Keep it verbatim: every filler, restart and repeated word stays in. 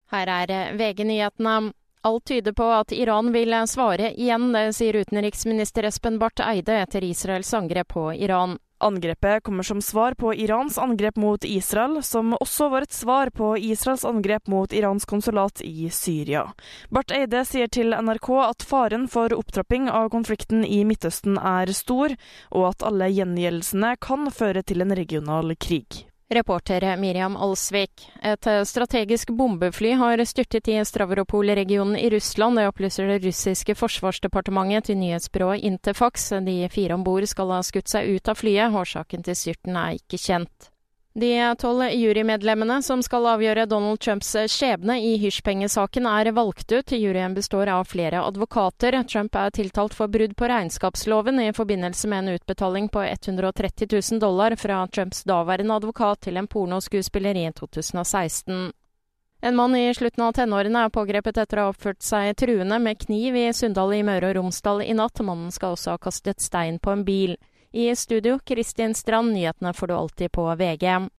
Her er V G-nyhetene. Alt tyder på at Iran vil svare igjen, det sier utenriksminister Espen Barth Eide etter Israels angrep på Iran. Angrepet kommer som svar på Irans angrep mot Israel, som også var et svar på Israels angrep mot Irans konsulat i Syria. Barth Eide sier til N R K at faren for opptrapping av konflikten i Midtøsten er stor, og at alle gjengjeldelsene kan føre til en regional krig. Reporter Miriam Alsvik. Et strategisk bombefly har styrtet i Stavropol-regionen i Russland, det opplyser det russiske forsvarsdepartementet til nyhetsbyrået Interfax. De fire ombord skal ha skutt seg ut av flyet, årsaken til styrten er ikke kjent. De tolv jurymedlemmene som skal avgjøre Donald Trumps skjebne i hysjpengesaken er valgt ut. Juryen består av flere advokater. Trump er tiltalt for brudd på regnskapsloven i forbindelse med en utbetaling på hundre og tretti tusen dollar fra Trumps daværende advokat til en pornoskuespiller i to tusen og seksten. En mann i slutten av tenårene er pågrepet etter å ha oppført seg truende med kniv i Sunndal i Møre og Romsdal i natt. Mannen skal også ha kastet stein på en bil. I studio, Kristin Strand, nyhetene får du alltid på V G.